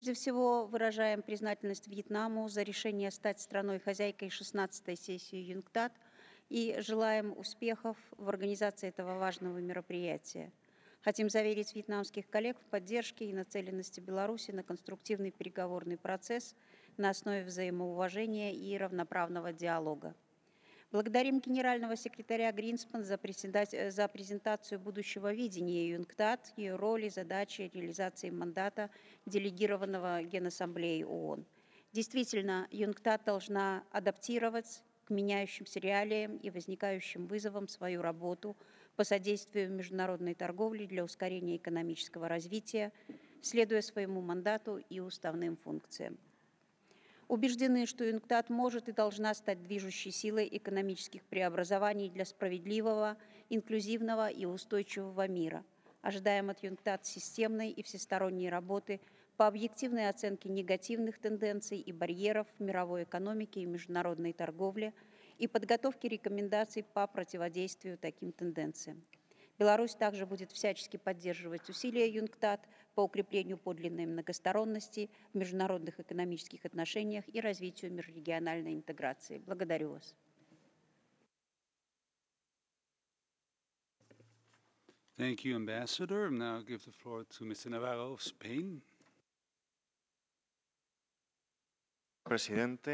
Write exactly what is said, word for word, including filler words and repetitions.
Прежде всего, выражаем признательность Вьетнаму за решение стать страной-хозяйкой шестнадцатой сессии ЮНКТАД и желаем успехов в организации этого важного мероприятия. Хотим заверить вьетнамских коллег в поддержке и нацеленности Беларуси на конструктивный переговорный процесс на основе взаимоуважения и равноправного диалога. Благодарим генерального секретаря Гринспен за, за презентацию будущего видения ЮНКТАД, ее роли, задачи реализации мандата делегированного Генассамблеей ООН. Действительно, ЮНКТАД должна адаптировать к меняющимся реалиям и возникающим вызовам свою работу по содействию международной торговле для ускорения экономического развития, следуя своему мандату и уставным функциям. Убеждены, что ЮНКТАД может и должна стать движущей силой экономических преобразований для справедливого, инклюзивного и устойчивого мира. Ожидаем от ЮНКТАД системной и всесторонней работы по объективной оценке негативных тенденций и барьеров в мировой экономике и международной торговле и подготовки рекомендаций по противодействию таким тенденциям. Беларусь также будет всячески поддерживать усилия ЮНКТАД по укреплению подлинной многосторонности в международных экономических отношениях и развитию межрегиональной интеграции. Благодарю вас. Thank you, Ambassador. I'll now give the floor to Mister Navarro of Spain. Presidente.